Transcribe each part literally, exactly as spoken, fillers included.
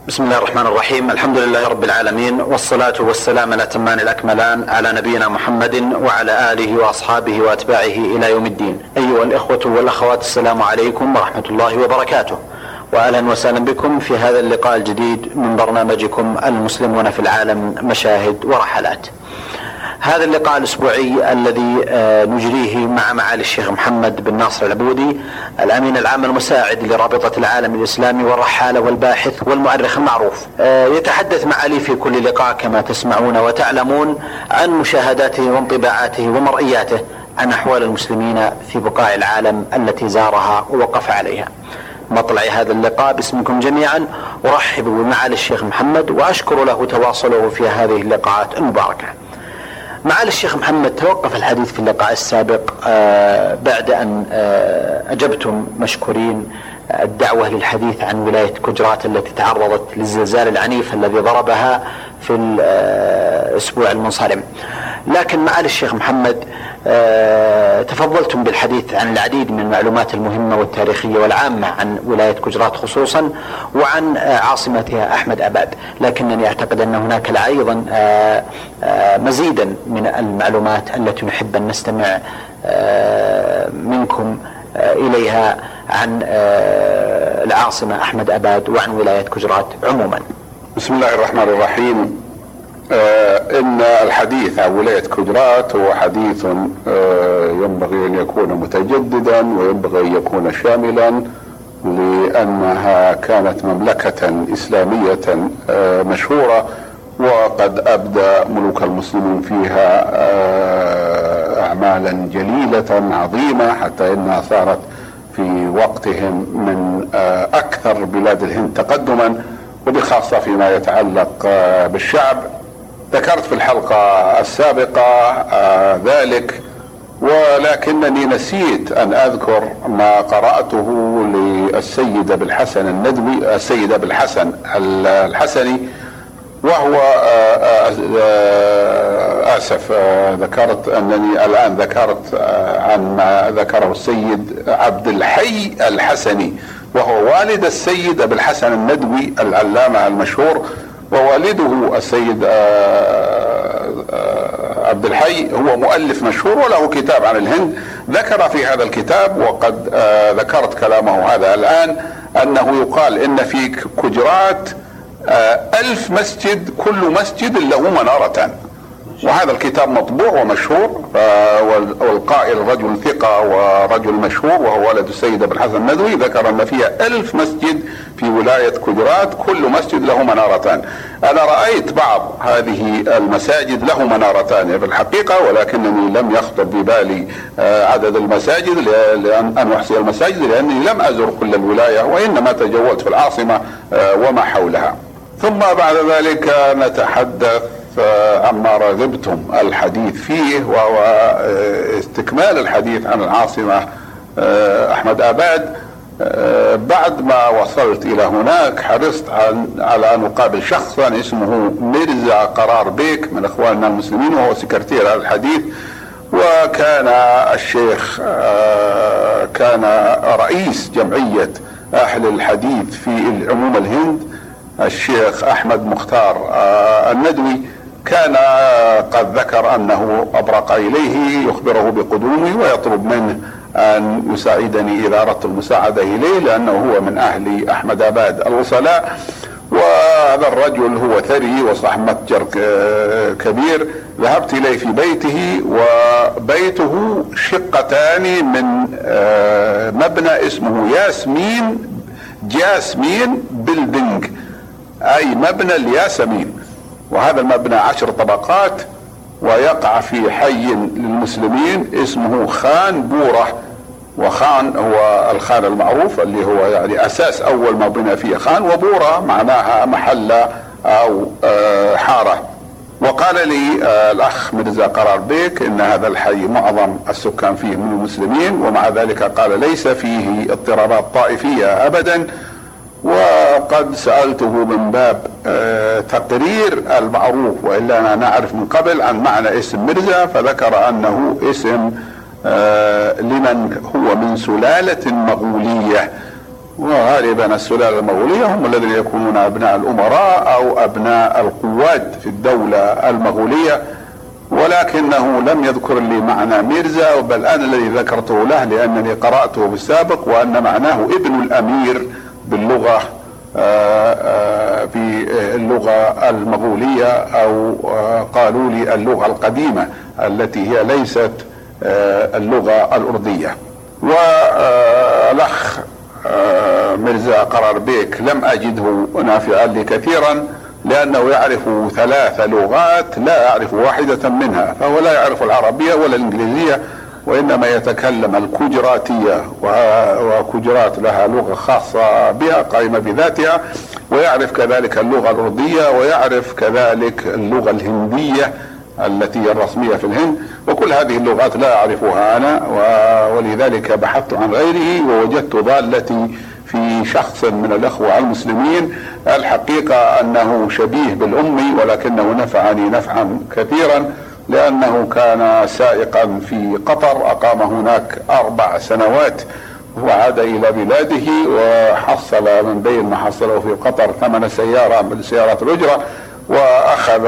بسم الله الرحمن الرحيم. الحمد لله رب العالمين، والصلاة والسلام الأتمان الأكملان على نبينا محمد وعلى آله وأصحابه وأتباعه إلى يوم الدين. أيها الإخوة والأخوات، السلام عليكم ورحمة الله وبركاته، وأهلا وسهلا بكم في هذا اللقاء الجديد من برنامجكم المسلمون في العالم مشاهد ورحلات. هذا اللقاء الأسبوعي الذي نجريه مع معالي الشيخ محمد بن ناصر العبودي، الأمين العام المساعد لرابطة العالم الإسلامي والرحالة والباحث والمؤرخ المعروف. يتحدث معالي في كل لقاء كما تسمعون وتعلمون عن مشاهداته وانطباعاته ومرئياته عن أحوال المسلمين في بقاع العالم التي زارها ووقف عليها. مطلع هذا اللقاء باسمكم جميعا أرحب بمعالي الشيخ محمد وأشكر له تواصله في هذه اللقاءات المباركة. معالي الشيخ محمد، توقف الحديث في اللقاء السابق آه بعد أن آه أجبتم مشكورين الدعوة للحديث عن ولاية كجرات التي تعرضت للزلزال العنيف الذي ضربها في الأسبوع المنصرم. لكن معالي الشيخ محمد آه تفضلتم بالحديث عن العديد من المعلومات المهمة والتاريخية والعامة عن ولاية كجرات خصوصا وعن آه عاصمتها أحمد أباد، لكنني أعتقد أن هناك أيضا آه آه مزيدا من المعلومات التي نحب أن نستمع آه منكم آه إليها عن آه العاصمة أحمد أباد وعن ولاية كجرات عموما. بسم الله الرحمن الرحيم. آه إن الحديث عن ولاية كجرات هو حديث آه ينبغي أن يكون متجددا وينبغي أن يكون شاملا، لأنها كانت مملكة إسلامية آه مشهورة، وقد أبدى ملوك المسلمين فيها آه أعمالا جليلة عظيمة، حتى إنها صارت في وقتهم من آه أكثر بلاد الهند تقدما، وبخاصة فيما يتعلق آه بالشعب. ذكرت في الحلقة السابقة آه ذلك، ولكنني نسيت أن أذكر ما قرأته للسيد أبي الحسن الندوي السيد أبي الحسن الحسني، وهو آه آه آسف آه ذكرت أنني الآن ذكرت آه عن ما ذكره السيد عبد الحي الحسني، وهو والد السيد أبي الحسن الندوي العلامة المشهور، ووالده السيد عبد الحي هو مؤلف مشهور وله كتاب عن الهند. ذكر في هذا الكتاب، وقد ذكرت كلامه هذا الآن، أنه يقال إن في كجرات ألف مسجد، كل مسجد له منارتان، وهذا الكتاب مطبوع ومشهور، والقائل رجل ثقة ورجل مشهور وهو ولد السيد أبي الحسن الندوي، ذكر أن فيها ألف مسجد في ولاية كجرات، كل مسجد له منارتان. أنا رأيت بعض هذه المساجد له منارتان في الحقيقة، ولكنني لم يخطر ببالي عدد المساجد لأن أن أحصي المساجد، لأنني لم أزر كل الولاية، وإنما تجولت في العاصمة وما حولها. ثم بعد ذلك نتحدث عما رغبتم الحديث فيه، وهو استكمال الحديث عن العاصمة أحمد أباد. بعد ما وصلت إلى هناك حرصت على أن أقابل شخصا اسمه ميرزا قرار بيك من إخواننا المسلمين، وهو سكرتير هذا الحديث، وكان الشيخ كان رئيس جمعية أهل الحديث في عموم الهند، الشيخ أحمد مختار الندوي. كان قد ذكر أنه أبرق إليه يخبره بقدومه ويطلب منه أن يساعدني إذا أردت المساعدة إليه، لأنه هو من أهل أحمد أباد الوصلاء، وهذا الرجل هو ثري وصاحب متجر كبير. ذهبت إليه في بيته، وبيته شقتان من مبنى اسمه ياسمين جاسمين بيلدينج، أي مبنى الياسمين، وهذا المبنى عشر طبقات، ويقع في حي للمسلمين اسمه خان بورة، وخان هو الخان المعروف اللي هو يعني أساس أول ما بنى فيه خان، وبورة معناها محلة أو حارة. وقال لي الأخ ميرزا قرار بيك إن هذا الحي معظم السكان فيه من المسلمين، ومع ذلك قال ليس فيه اضطرابات طائفية أبدا. وقد سألته من باب آه تقرير المعروف، وإلا أنا نعرف من قبل عن معنى اسم ميرزا، فذكر أنه اسم آه لمن هو من سلالة مغولية، وغالبا السلالة المغولية هم الذين يكونون أبناء الأمراء أو أبناء القواد في الدولة المغولية، ولكنه لم يذكر لي معنى ميرزا، بل أنا الذي ذكرته له لأنني قرأته بالسابق، وأن معناه ابن الأمير باللغة في اللغة المغولية، أو قالوا لي اللغة القديمة التي هي ليست اللغة الأردية. والأخ ميرزا قرار بيك لم أجده نافعا لي كثيرا، لأنه يعرف ثلاث لغات لا يعرف واحدة منها، فهو لا يعرف العربية ولا الإنجليزية، وإنما يتكلم الكجراتية، وكجرات لها لغة خاصة بها قائمة بذاتها، ويعرف كذلك اللغة الأردية، ويعرف كذلك اللغة الهندية التي هي الرسمية في الهند، وكل هذه اللغات لا أعرفها أنا، ولذلك بحثت عن غيره ووجدت ضالتي في شخص من الأخوة المسلمين. الحقيقة أنه شبيه بالأمي، ولكنه نفعني نفعا كثيرا، لأنه كان سائقا في قطر، أقام هناك أربع سنوات وعاد إلى بلاده، وحصل من بين ما حصله في قطر ثمن سيارة من سيارات الأجرة، وأخذ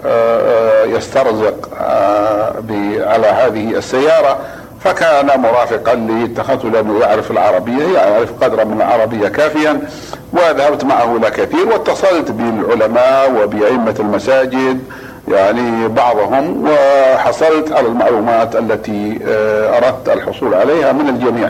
يسترزق على هذه السيارة، فكان مرافقا لي، اتخذته لأنه يعرف العربية، يعرف قدرا من العربية كافيا، وذهبت معه إلى كثير، واتصلت بالعلماء وبأئمة المساجد يعني بعضهم، وحصلت على المعلومات التي أردت الحصول عليها من الجميع.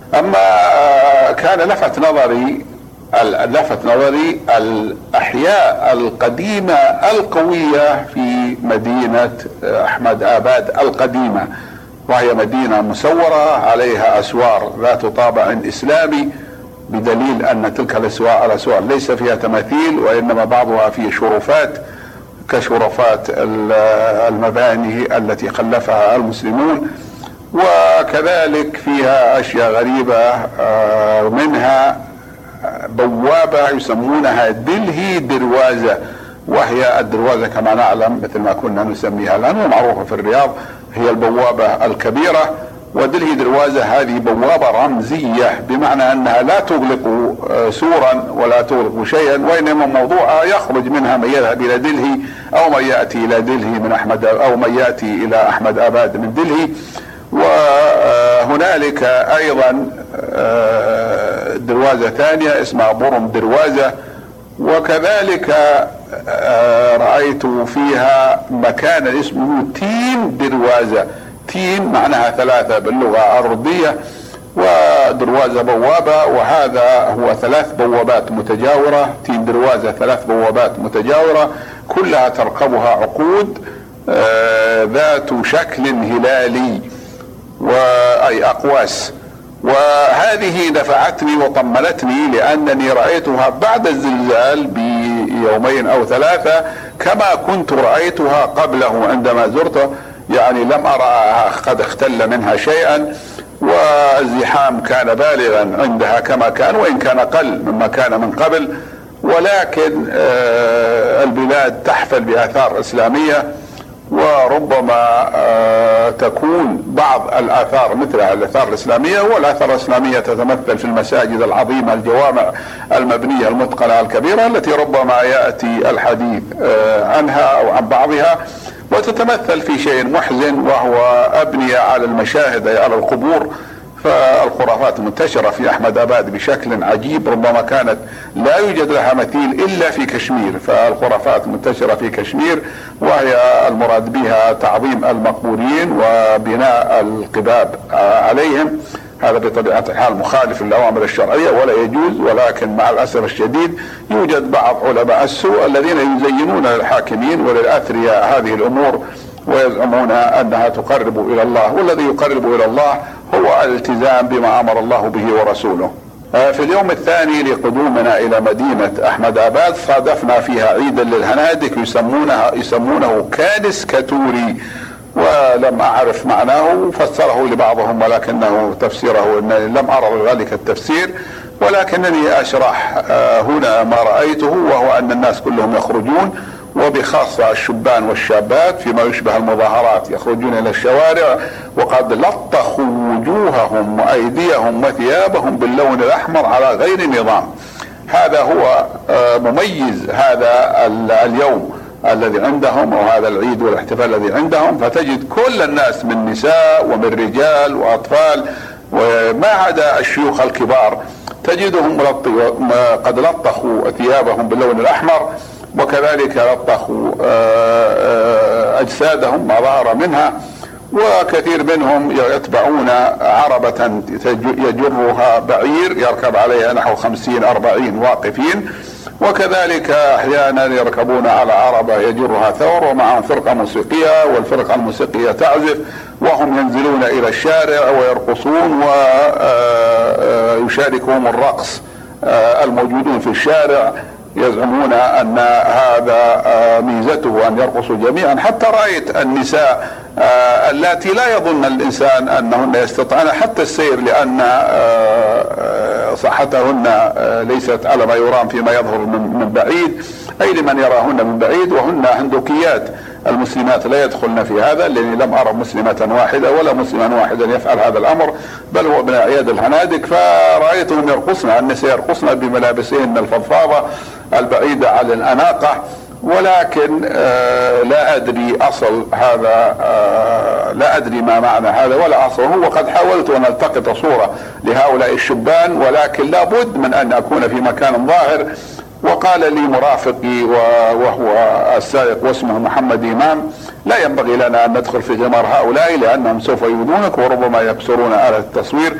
أما كان لفت نظري لفت نظري الأحياء القديمة القوية في مدينة أحمد آباد القديمة، وهي مدينة مسورة عليها أسوار ذات طابع إسلامي، بدليل أن تلك الأسوار الأسوار ليس فيها تماثيل، وإنما بعضها فيه شرفات كشرفات المباني التي خلفها المسلمون، وكذلك فيها أشياء غريبة، منها بوابة يسمونها دلهي دروازة، وهي الدروازة كما نعلم مثل ما كنا نسميها الآن ومعروفة في الرياض هي البوابة الكبيرة، ودلهي دروازة هذه بوابة رمزية، بمعنى أنها لا تغلق سورا ولا تغلق شيئا، وإنما موضوعها يخرج منها من يذهب إلى دلهي أو من يأتي إلى دلهي من أحمد أو من يأتي إلى أحمد آباد من دلهي. وهنالك أيضا دروازة ثانية اسمها برم دروازة، وكذلك رأيت فيها مكان اسمه تين دروازة، تين معناها ثلاثة باللغة الأردية، ودروازة بوابة، وهذا هو ثلاث بوابات متجاورة، تين دروازة ثلاث بوابات متجاورة كلها ترقبها عقود ذات شكل هلالي وأي أقواس، وهذه دفعتني وطمنتني لأنني رأيتها بعد الزلزال بيومين أو ثلاثة كما كنت رأيتها قبله عندما زرته، يعني لم أرى قد اختل منها شيئا، والزحام كان بالغا عندها كما كان، وإن كان قل مما كان من قبل، ولكن البلاد تحفل بآثار إسلامية، وربما تكون بعض الآثار مثلها الآثار الإسلامية، والآثار الإسلامية تتمثل في المساجد العظيمة الجوامع المبنية المتقنة الكبيرة التي ربما يأتي الحديث عنها أو عن بعضها، وتتمثل في شيء محزن وهو أبنية على المشاهد أي على القبور. فالخرافات منتشرة في أحمد آباد بشكل عجيب، ربما كانت لا يوجد لها مثيل إلا في كشمير، فالخرافات منتشرة في كشمير، وهي المراد بها تعظيم المقبورين وبناء القباب عليهم. هذا بطبيعة الحال مخالف للأوامر الشرعية ولا يجوز، ولكن مع الأسف الشديد يوجد بعض علماء السوء الذين يزينون للحاكمين وللأثرياء هذه الأمور ويزعمون أنها تقرب إلى الله، والذي يقرب إلى الله هو الالتزام بما أمر الله به ورسوله. في اليوم الثاني لقدومنا إلى مدينة أحمد آباد صادفنا فيها عيدا للهنادك يسمونها يسمونه كانس كاتوري، ولم أعرف معناه، فسره لبعضهم ولكنه تفسيره أنني لم أرى ذلك التفسير، ولكنني أشرح هنا ما رأيته، وهو أن الناس كلهم يخرجون وبخاصة الشبان والشابات فيما يشبه المظاهرات يخرجون إلى الشوارع وقد لطخوا وجوههم وأيديهم وثيابهم باللون الأحمر على غير نظام. هذا هو مميز هذا اليوم الذي عندهم وهذا العيد والاحتفال الذي عندهم، فتجد كل الناس من نساء ومن رجال وأطفال وما عدا الشيوخ الكبار تجدهم قد لطخوا ثيابهم باللون الأحمر، وكذلك لطخوا أجسادهم ما ظهر منها، وكثير منهم يتبعون عربة يجرها بعير يركب عليها نحو خمسين أربعين واقفين، وكذلك أحيانا يركبون على عربة يجرها ثور ومعهم فرقة موسيقية والفرقة الموسيقية تعزف، وهم ينزلون إلى الشارع ويرقصون ويشاركهم الرقص الموجودون في الشارع، يزعمون أن هذا ميزته أن يرقصوا جميعا. حتى رأيت النساء التي لا يظن الإنسان أنهن يستطيعن حتى السير لأن صحتهن ليست على ما يرام فيما يظهر من بعيد، أي لمن يراهن من بعيد، وهن هندوكيات. المسلمات لا يدخلن في هذا لأني لم أرى مسلمة واحدة ولا مسلما واحدا يفعل هذا الأمر، بل هو من أعياد الهنادك. فرأيتهم يرقصن، النساء يرقصن بملابسهن الفضفاضة البعيدة عن الأناقة، ولكن آه لا أدري أصل هذا، آه لا أدري ما معنى هذا ولا أصله. وقد حاولت أن ألتقط صورة لهؤلاء الشبان، ولكن لابد من أن أكون في مكان ظاهر. وقال لي مرافقي وهو السائق واسمه محمد إمام: لا ينبغي لنا أن ندخل في غمار هؤلاء لأنهم سوف يؤذونك وربما يكسرون آلة التصوير.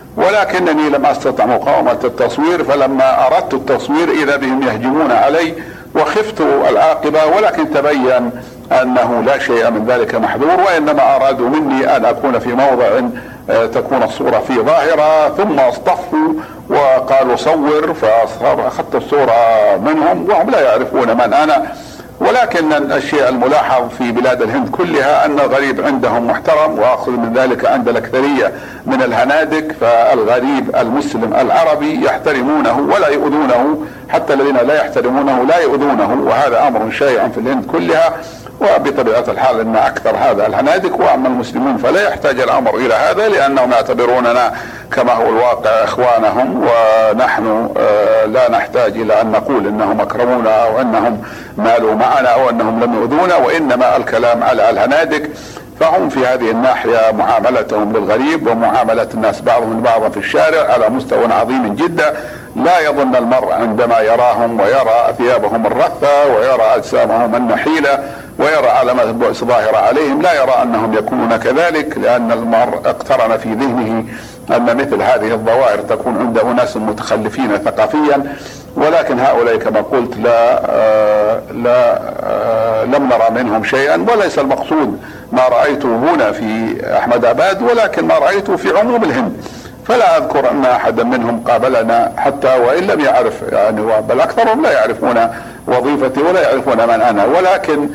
ولكنني لم أستطع مقاومة التصوير، فلما أردت التصوير إذا بهم يهجمون علي وخفت العاقبة، ولكن تبين أنه لا شيء من ذلك محذور، وإنما أرادوا مني أن أكون في موضع تكون الصورة فيه ظاهرة، ثم اصطفوا وقالوا صور، فأخذت الصورة منهم وهم لا يعرفون من أنا. ولكن الشيء الملاحظ في بلاد الهند كلها أن الغريب عندهم محترم، وأخذ من ذلك عند الأكثرية من الهنادك، فالغريب المسلم العربي يحترمونه ولا يؤذونه، حتى الذين لا يحترمونه لا يؤذونه، وهذا أمر شائع في الهند كلها. وبطبيعة الحال أن أكثر هذا الهنادك، وأما المسلمون فلا يحتاج الأمر إلى هذا لأنهم يعتبروننا كما هو الواقع إخوانهم، ونحن لا نحتاج إلى أن نقول أنهم أكرمونا أو أنهم مالوا معنا أو أنهم لم يؤذونا، وإنما الكلام على الهنادك. فهم في هذه الناحية معاملتهم للغريب ومعاملة الناس بعضهم بعضا في الشارع على مستوى عظيم جدا. لا يظن المرء عندما يراهم ويرى ثيابهم الرثة ويرى أجسامهم النحيلة ويرى علامات البؤس ظاهرة عليهم، لا يرى أنهم يكونون كذلك، لأن المرء اقترن في ذهنه أن مثل هذه الظواهر تكون عند أناس متخلفين ثقافيا. ولكن هؤلاء كما قلت لا آه لا آه لم نرى منهم شيئا، وليس المقصود ما رأيته هنا في أحمد آباد، ولكن ما رأيته في عموم الهند. فلا أذكر أن أحدا منهم قابلنا حتى وإن لم يعرف، يعني بل أكثرهم لا يعرفون وظيفتي ولا يعرفون من أنا، ولكن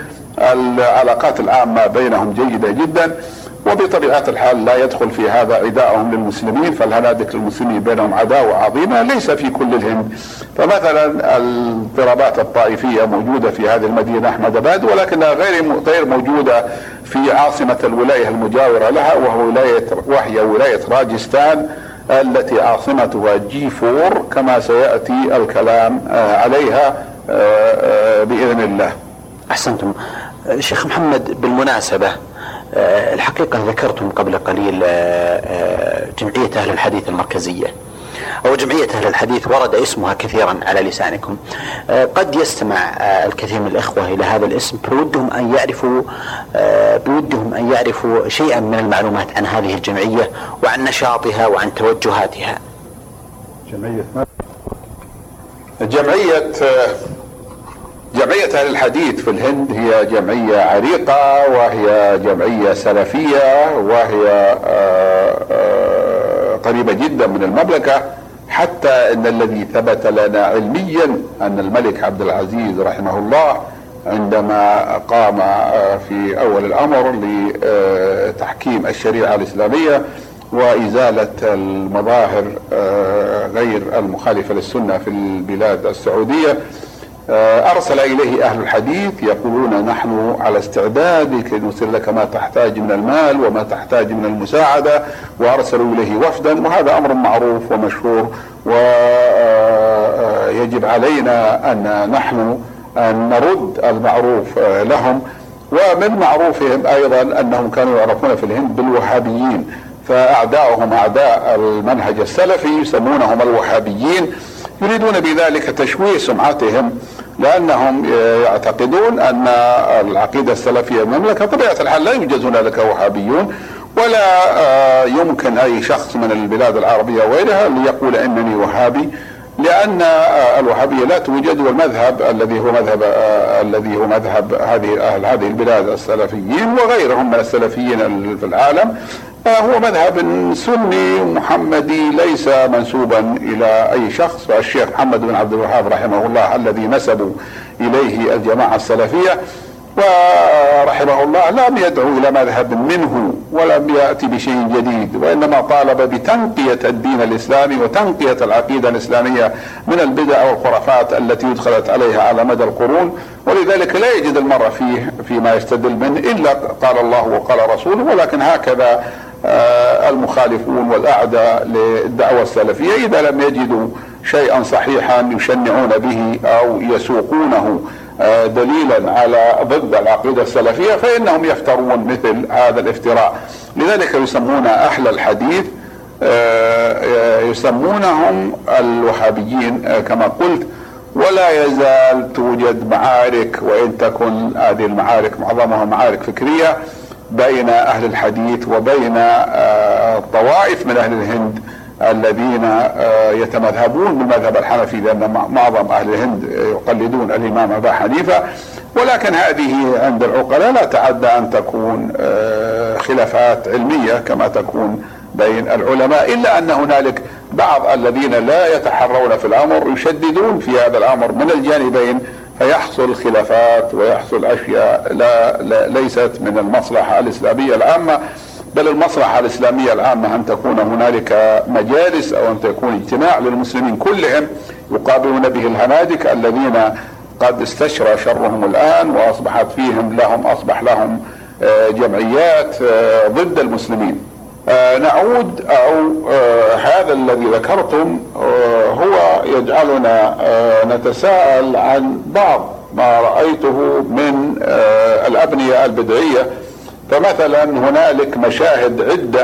العلاقات العامة بينهم جيدة جدا. وبطبيعة الحال لا يدخل في هذا عداءهم للمسلمين، فالهنادك للمسلمين بينهم عداوة عظيمة ليس في كل الهند. فمثلا الاضطرابات الطائفية موجودة في هذه المدينة أحمد آباد، ولكنها غير غير موجودة في عاصمة الولاية المجاورة لها، وهو ولاية وهي ولاية راجستان التي عاصمتها جي فور، كما سيأتي الكلام عليها بإذن الله. أحسنتم. شيخ محمد، بالمناسبة الحقيقة ذكرتم قبل قليل جمعية أهل الحديث المركزية أو جمعية أهل الحديث، ورد اسمها كثيرا على لسانكم. قد يستمع الكثير من الإخوة إلى هذا الاسم بودهم أن يعرفوا بودهم أن يعرفوا شيئا من المعلومات عن هذه الجمعية وعن نشاطها وعن توجهاتها. جمعية جمعية جمعية أهل الحديث في الهند هي جمعية عريقة، وهي جمعية سلفية، وهي قريبة جدا من المملكة، حتى ان الذي ثبت لنا علميا ان الملك عبد العزيز رحمه الله عندما قام في اول الامر لتحكيم الشريعة الاسلامية وازالة المظاهر غير المخالفة للسنة في البلاد السعودية، أرسل إليه أهل الحديث يقولون نحن على استعداد لكي نرسل لك ما تحتاج من المال وما تحتاج من المساعدة، وأرسلوا إليه وفدا، وهذا أمر معروف ومشهور، ويجب علينا أن نحن أن نرد المعروف لهم. ومن معروفهم أيضا أنهم كانوا يعرفون في الهند بالوهابيين، فأعداؤهم أعداء المنهج السلفي يسمونهم الوهابيين، يريدون بذلك تشويه سمعتهم، لأنهم يعتقدون أن العقيدة السلفية المملكة طبيعة الحال لا يوجد هنالك وهابيون، ولا يمكن أي شخص من البلاد العربية وغيرها ليقول إنني وهابي، لأن الوهابية لا توجد، والمذهب الذي هو مذهب الذي هو مذهب هذه أهل هذه البلاد السلفيين وغيرهم من السلفيين في العالم هو مذهب سني محمدي ليس منسوبا إلى أي شخص. فالشيخ محمد بن عبد الوهاب رحمه الله الذي نسبوا إليه الجماعة السلفية ورحمه الله لم يدعو إلى مذهب منه ولم يأتي بشيء جديد، وإنما طالب بتنقية الدين الإسلامي وتنقية العقيدة الإسلامية من البدع والخرافات التي ادخلت عليها على مدى القرون، ولذلك لا يجد المرء فيه فيما يستدل منه إلا قال الله وقال رسوله. ولكن هكذا المخالفون والأعداء للدعوة السلفية إذا لم يجدوا شيئا صحيحا يشنعون به أو يسوقونه دليلا على ضد العقيدة السلفية فإنهم يفترون مثل هذا الافتراء. لذلك يسمون أهل الحديث يسمونهم الوهابيين كما قلت. ولا يزال توجد معارك، وإن تكن هذه المعارك معظمها معارك فكرية، بين أهل الحديث وبين طوائف من أهل الهند الذين يتمذهبون بالمذهب الحنفي، لأن معظم أهل الهند يقلدون الإمام أبا حنيفة. ولكن هذه عند العقلاء لا تعدى أن تكون خلافات علمية كما تكون بين العلماء، إلا أن هنالك بعض الذين لا يتحرون في الأمر يشددون في هذا الأمر من الجانبين، فيحصل خلافات ويحصل أشياء لا, لا ليست من المصلحة الإسلامية العامة. بل المصلحة الإسلامية العامة أن تكون هنالك مجالس أو أن تكون اجتماع للمسلمين كلهم يقابلون به الهنادك الذين قد استشرى شرهم الآن، وأصبحت فيهم لهم أصبح لهم جمعيات ضد المسلمين. نعود أو هذا الذي ذكرتم هو يجعلنا نتساءل عن بعض ما رأيته من الأبنية البدعية. فمثلا هنالك مشاهد عدة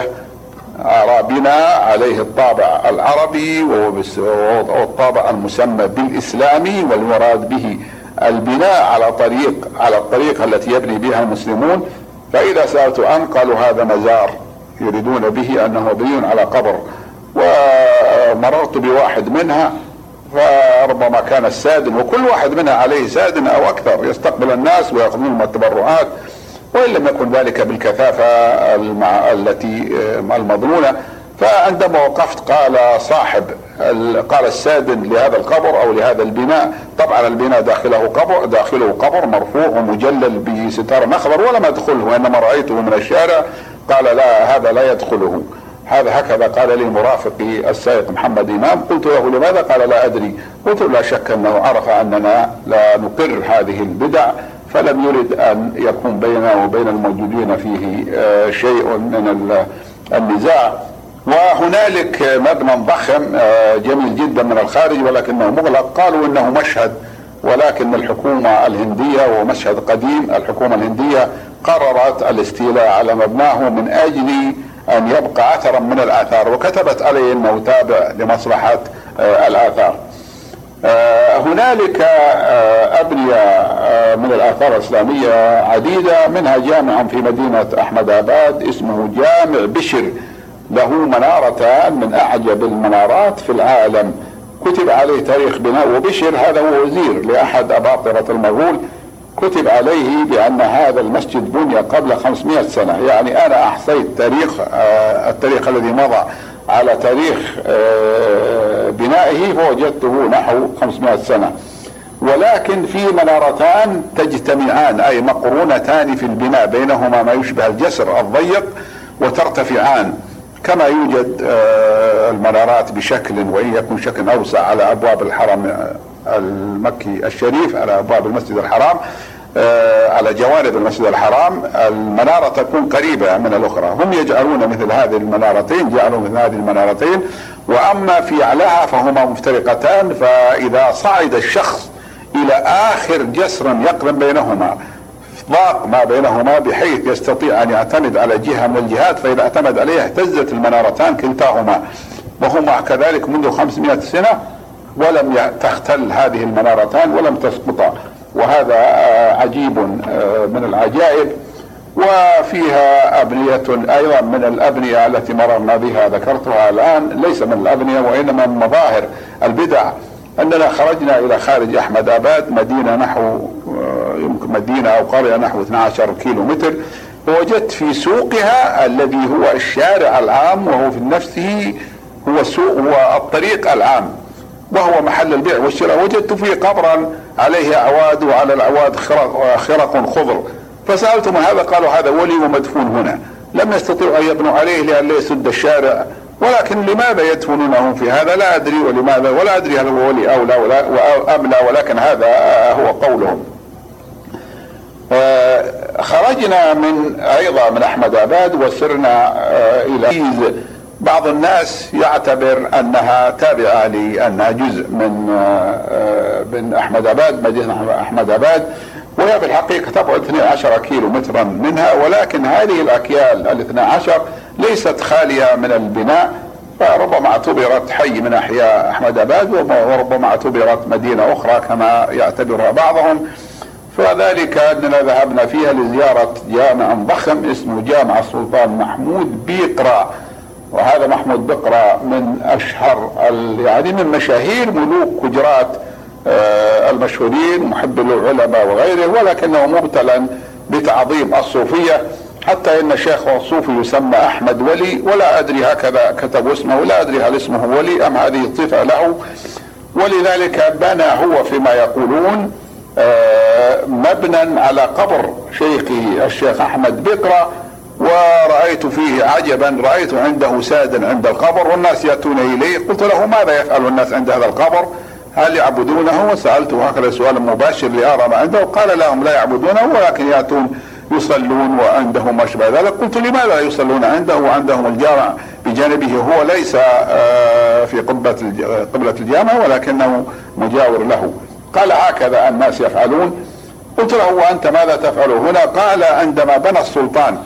بناء عليه الطابع العربي والطابع المسمى بالإسلامي، والمراد به البناء على طريق على الطريقة التي يبني بها المسلمون. فإذا سألت عن قالوا هذا مزار يريدون به أنه مبني على قبر، ومررت بواحد منها فربما كان السادن، وكل واحد منها عليه سادن أو أكثر يستقبل الناس ويأخذون التبرعات، وإن لم يكن ذلك بالكثافة التي المضمونة. فعندما وقفت قال صاحب قال السادن لهذا القبر أو لهذا البناء، طبعا البناء داخله قبر داخله قبر مرفوع ومجلل بستار مخبر ولم أدخله وإنما رأيته من الشارع. قال لا هذا لا يدخله، هذا هكذا قال لي مرافقي السائق محمد إمام. قلت له لماذا؟ قال لا أدري. قلت لا شك أنه عرف أننا لا نقر هذه البدع، فلم يرد أن يكون بيننا وبين الموجودين فيه شيء من النزاع. وهنالك مبنى ضخم جميل جدا من الخارج ولكنه مغلق، قالوا إنه مشهد، ولكن الحكومة الهندية ومشهد قديم الحكومة الهندية قررت الاستيلاء على مبناه من أجل أن يبقى أثرا من الآثار، وكتبت عليه أنه تابع لمصلحة الآثار. هنالك أبنية من الآثار الإسلامية عديدة، منها جامع في مدينة أحمد آباد اسمه جامع بشر، له منارتان من أعجب المنارات في العالم، كتب عليه تاريخ بناء. وبشر هذا هو وزير لأحد أباطرة المغول، كتب عليه بأن هذا المسجد بني قبل خمسمائة سنة. يعني أنا أحصيت تاريخ التاريخ الذي مضى على تاريخ بنائه فوجدته نحو خمسمائة سنة، ولكن في منارتان تجتمعان أي مقرونتان في البناء بينهما ما يشبه الجسر الضيق وترتفعان، كما يوجد المنارات بشكل وإن يكون شكل أوسع على أبواب الحرم المكي الشريف على ابواب المسجد الحرام، على جوانب المسجد الحرام المنارة تكون قريبة من الأخرى. هم يجعلون مثل هذه المنارتين، جعلوا مثل هذه المنارتين، وأما في أعلاها فهما مفترقتان، فإذا صعد الشخص إلى آخر جسر يقرن بينهما ضاق ما بينهما بحيث يستطيع أن يعتمد على جهة من الجهات، فإذا اعتمد عليها اهتزت المنارتان كلتاهما، وهما كذلك منذ خمسمائة سنة ولم تختل هذه المنارتان ولم تسقطا، وهذا عجيب من العجائب. وفيها أبنية أيضا من الأبنية التي مررنا بها ذكرتها الآن، ليس من الأبنية وإنما من مظاهر البدع. أننا خرجنا إلى خارج أحمد آباد، مدينة نحو يمكن مدينة أو قرية نحو اثني عشر كيلو متر، ووجدت في سوقها الذي هو الشارع العام وهو في نفسه هو سوق هو الطريق العام وهو محل البيع والشراء، وجدت فيه قبرا عليه أعواد وعلى الأعواد خرق, خرق خضر، فسألتم هذا؟ قالوا هذا ولي ومدفون هنا. لم يستطيعوا أن يبنوا عليه لأن لا يسد الشارع، ولكن لماذا يدفنونه في هذا لا أدري، ولماذا ولا أدري هل هو ولي أو لا ولا أم لا، ولكن هذا هو قولهم. خرجنا من أيضا من أحمد آباد وسرنا إلى بعض الناس يعتبر أنها تابعة لأنها جزء من من أحمد آباد، مدينة أحمد آباد، وهي في الحقيقة تبعد اثني عشر كيلو مترا منها، ولكن هذه الأكيال الاثنى عشر ليست خالية من البناء، فربما اعتبرت حي من أحياء أحمد آباد، وربما اعتبرت مدينة أخرى كما يعتبرها بعضهم. فذلك أننا ذهبنا فيها لزيارة جامع ضخم اسمه جامع السلطان محمود بيقرا، وهذا محمود بقرا من أشهر يعني من مشاهير ملوك ججرات المشهورين، محب العلماء وغيره، ولكنه مبتلا بتعظيم الصوفية، حتى ان شيخ الصوفي يسمى احمد ولي، ولا ادري هكذا كتب اسمه، لا ادري هل اسمه ولي ام هذه صفة له. ولذلك بنى هو فيما يقولون مبنى على قبر شيخه الشيخ احمد بقرا، ورأيت فيه عجبا، رأيت عنده سادا عند القبر والناس يأتون إليه. قلت له ماذا يفعل الناس عند هذا القبر؟ هل يعبدونه؟ وسألته هكذا سؤال مباشر لأرى ما عنده، قال لهم لا يعبدونه ولكن يأتون يصلون وعندهم ما شابه ذلك. قلت لماذا لا يصلون عنده وعندهم الجامع بجانبه؟ هو ليس في قبلة قبلة الجامع ولكنه مجاور له. قال هكذا الناس يفعلون. قلت له وأنت ماذا تفعل هنا؟ قال عندما بنى السلطان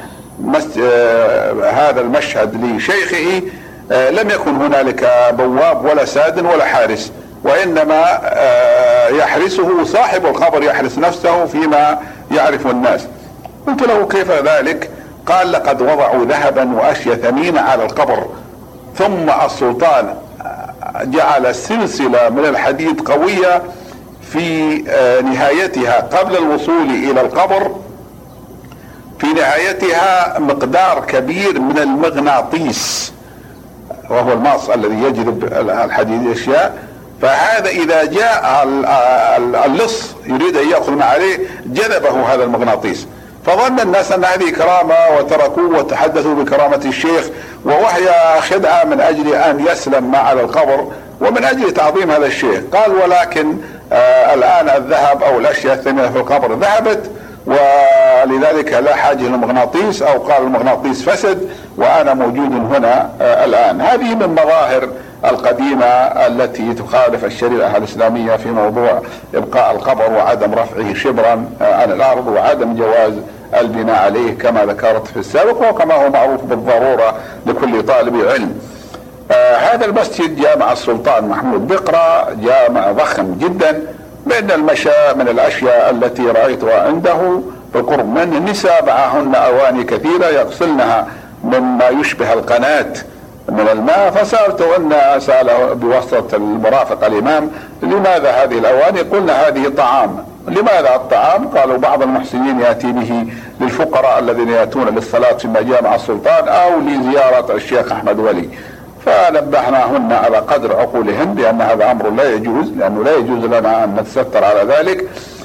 هذا المشهد لشيخه لم يكن هنالك بواب ولا ساد ولا حارس، وإنما يحرسه صاحب القبر، يحرس نفسه فيما يعرف الناس. قلت له كيف ذلك؟ قال لقد وضعوا ذهبا وأشياء ثمينة على القبر، ثم السلطان جعل سلسلة من الحديد قوية في نهايتها قبل الوصول إلى القبر، في نهايتها مقدار كبير من المغناطيس وهو الماس الذي يجذب الحديد الأشياء، فهذا إذا جاء اللص يريد أن يأخذ ما عليه جذبه هذا المغناطيس، فظن الناس أن هذه كرامة وتركوه وتحدثوا بكرامة الشيخ، ووهي خدعة من أجل أن يسلم ما على القبر ومن أجل تعظيم هذا الشيخ. قال ولكن آه الآن الذهب أو الأشياء الثمينة في القبر ذهبت، ولذلك لا حاجة للمغناطيس، أو قال المغناطيس فسد وأنا موجود هنا آه الآن. هذه من مظاهر القديمة التي تخالف الشريعة الإسلامية في موضوع إبقاء القبر وعدم رفعه شبرا عن الأرض وعدم جواز البناء عليه كما ذكرت في السابق، وكما هو معروف بالضرورة لكل طالب علم. آه هذا المسجد جامع السلطان محمود بقرا جامع ضخم جدا، من المشاء من الأشياء التي رأيتها عنده بالقرب من النساء معهن أواني كثيرة يغسلنها مما يشبه القناة من الماء. فسألته أن سأله بواسطة المرافق الإمام لماذا هذه الأواني؟ قلنا هذه طعام. لماذا الطعام؟ قالوا بعض المحسنين يأتي به للفقراء الذين يأتون للصلاة في مجامع السلطان أو لزيارة الشيخ أحمد ولي، فنبهناهن على قدر عقولهن بأن هذا أمر لا يجوز، لأنه لا يجوز لنا أن نتستر على ذلك.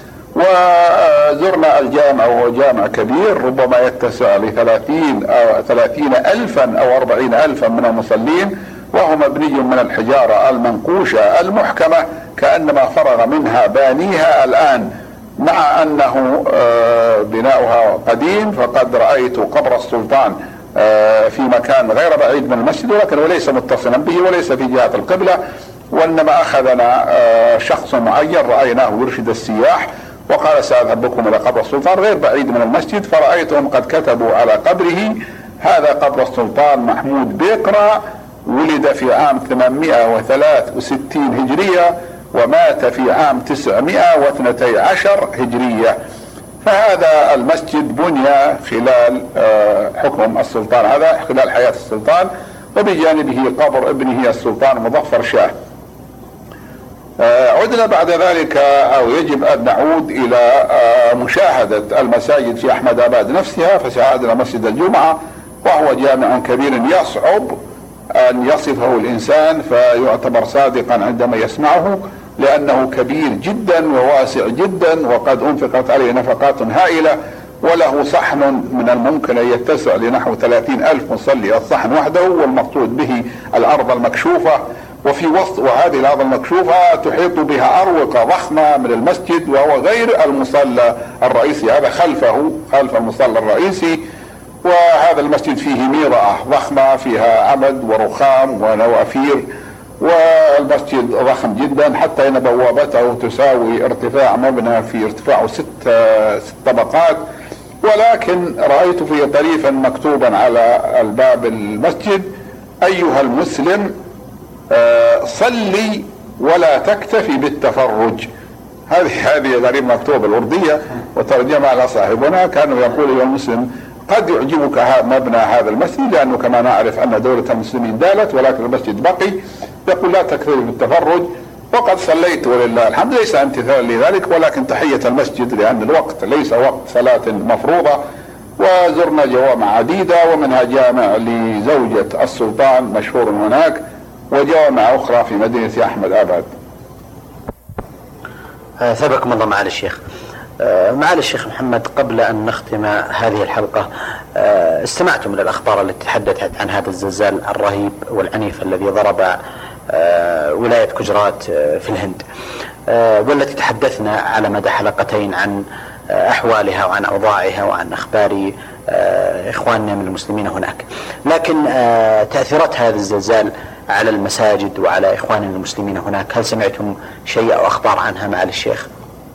وزرنا الجامع وهو جامع كبير ربما يتسع لثلاثين أو ثلاثين ألفا أو أربعين ألفا من المصلين، وهو مبني من الحجارة المنقوشة المحكمة كأنما فرغ منها بانيها الآن، مع أنه بناؤها قديم. فقد رأيت قبر السلطان في مكان غير بعيد من المسجد، ولكن وليس متصلا به وليس في جهة القبلة، وإنما أخذنا شخص معين رأيناه يرشد السياح وقال سأذهب بكم إلى قبر السلطان غير بعيد من المسجد، فرأيتهم قد كتبوا على قبره: هذا قبر السلطان محمود بيقرا، ولد في عام ثمانمائة وثلاثة وستين هجرية ومات في عام تسعمائة واثنتي عشر هجرية. فهذا المسجد بني خلال حكم السلطان، هذا خلال حياة السلطان، وبجانبه قبر ابنه السلطان مظفر شاه. عدنا بعد ذلك، أو يجب أن نعود إلى مشاهدة المساجد في أحمد آباد نفسها. فشاهدنا مسجد الجمعة وهو جامع كبير يصعب أن يصفه الإنسان فيعتبر صادقا عندما يسمعه، لأنه كبير جدا وواسع جدا، وقد أنفقت عليه نفقات هائلة، وله صحن من الممكن أن يتسع لنحو ثلاثين ألف مصلي الصحن وحده، والمقصود به الأرض المكشوفة. وفي وسط وهذه الأرض المكشوفة تحيط بها أروقة ضخمة من المسجد، وهو غير المصلى الرئيسي، هذا خلفه خلف المصلى الرئيسي. وهذا المسجد فيه ميرأة ضخمة فيها عمد ورخام ونوافير، والمسجد ضخم جدا حتى ان بوابته تساوي ارتفاع مبنى في ارتفاعه ست ست طبقات. ولكن رأيت في طريفا مكتوبا على الباب المسجد: ايها المسلم صلي ولا تكتفي بالتفرج. هذه هذه غريب مكتوب بالأردية وترجمها على صاحبنا، كانوا يقول: ايها المسلم قد يعجبك مبنى هذا المسجد، لأنه كما نعرف أن دولة المسلمين دالت ولكن المسجد بقي. يقول: لا تكتفي بالتفرج. وقد صليت ولله الحمد، ليس امتثالا لذلك ولكن تحية المسجد، لأن الوقت ليس وقت صلاة مفروضة. وزرنا جوامع عديدة، ومنها جامع لزوجة السلطان مشهور هناك، وجوامع أخرى في مدينة أحمد آباد. ثابكم الله معالي الشيخ. معالي الشيخ محمد، قبل أن نختم هذه الحلقة، استمعتم إلى الأخبار التي تحدثت عن هذا الزلزال الرهيب والعنيف الذي ضرب ولاية جوجرات في الهند، والتي تحدثنا على مدى حلقتين عن أحوالها وعن أوضاعها وعن أخبار إخواننا من المسلمين هناك. لكن تأثيرات هذا الزلزال على المساجد وعلى إخواننا المسلمين هناك، هل سمعتم شيء أو أخبار عنها معالي الشيخ؟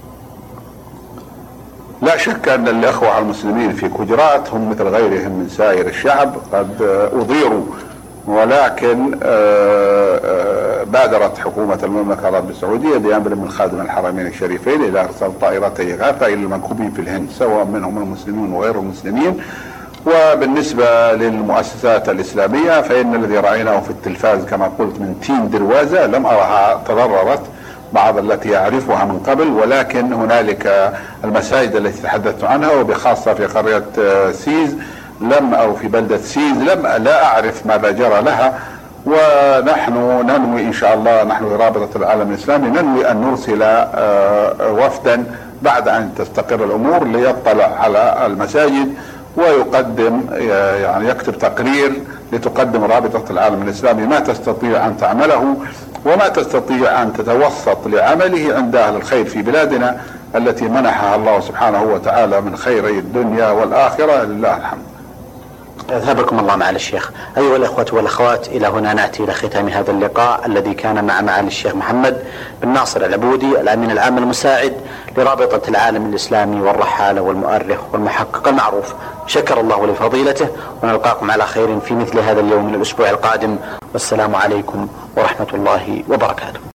لا شك أن الأخوة المسلمين في جوجرات هم مثل غيرهم من سائر الشعب قد أضيروا، ولكن بادرت حكومة المملكة العربية السعودية بأمر من خادم الحرمين الشريفين إلى إرسال طائرتي إغاثة إلى المنكوبين في الهند، سواء منهم المسلمين وغير المسلمين. وبالنسبة للمؤسسات الإسلامية فإن الذي رأيناه في التلفاز كما قلت من تيم دروازة لم أرها تضررت، بعض التي أعرفها من قبل، ولكن هنالك المساجد التي تحدثت عنها وبخاصة في قرية سيز لم أو في بلدة سيز لم لا أعرف ماذا جرى لها. ونحن ننوي إن شاء الله، نحن رابطة العالم الإسلامي ننوي أن نرسل وفدا بعد أن تستقر الأمور ليطلع على المساجد ويقدم يعني يكتب تقرير لتقدم رابطة العالم الإسلامي ما تستطيع أن تعمله وما تستطيع أن تتوسط لعمله عند أهل الخير في بلادنا التي منحها الله سبحانه وتعالى من خيري الدنيا والآخرة، لله الحمد. أثابكم الله معالي الشيخ. أيها الأخوة والأخوات، إلى هنا نأتي إلى ختام هذا اللقاء الذي كان مع معالي الشيخ محمد بن ناصر العبودي، الأمين العام المساعد لرابطة العالم الإسلامي والرحالة والمؤرخ والمحقق المعروف. شكر الله لفضيلته، ونلقاكم على خير في مثل هذا اليوم من الأسبوع القادم، والسلام عليكم ورحمة الله وبركاته.